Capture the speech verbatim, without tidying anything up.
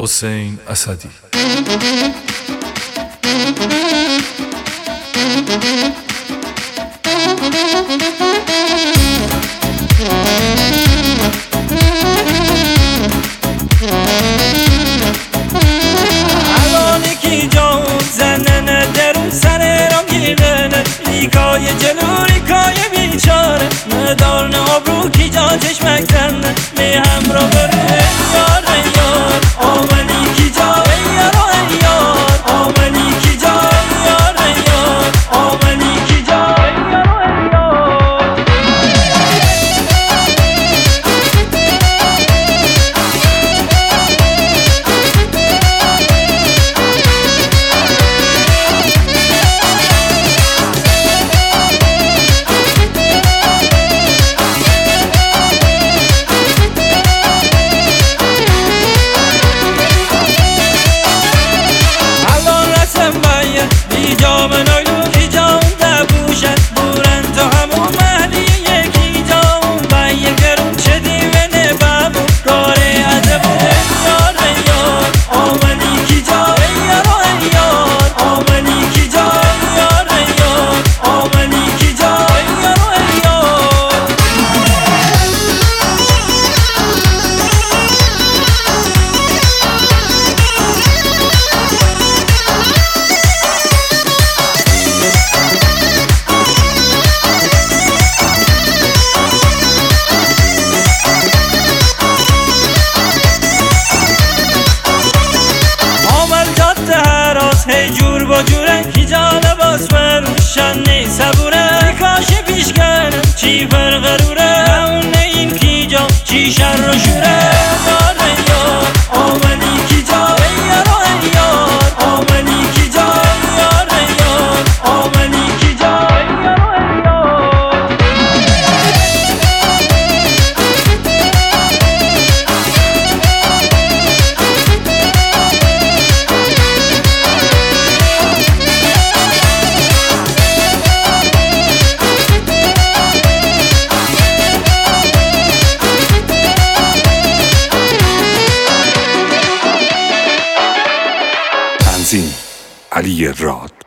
حسین اسدی. الانی کی جاون زننه درون سر رام گیرنه لیکای جلو لیکای بیچاره ندار نابرو کی جا چشمک زنه می همراه بره یار یار آمنی کی جا یار یار آمنی کی جا یار یار آمنی کی جا یار یار. هی جور با جوره کی جا لباس فروشن نی صبوره کاش پیش کنم چی فرقروره اون نیم کی جا چی شر و شوره یار یار آمنی کی جا یار یار آمنی کی جا یار یار آمنی کی جا یار یار. علی راد.